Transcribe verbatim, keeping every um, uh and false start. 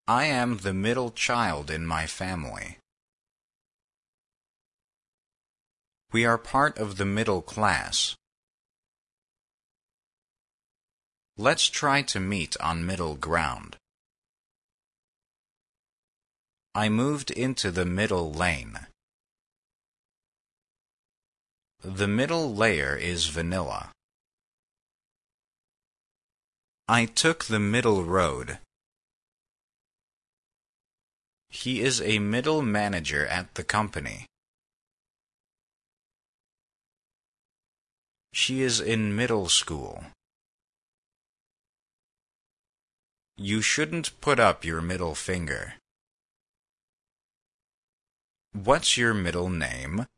I am the middle child in my family. We are part of the middle class. Let's try to meet on middle ground. I moved into the middle lane. The middle layer is vanilla. I took the middle road. He is a middle manager at the company. She is in middle school. You shouldn't put up your middle finger. What's your middle name?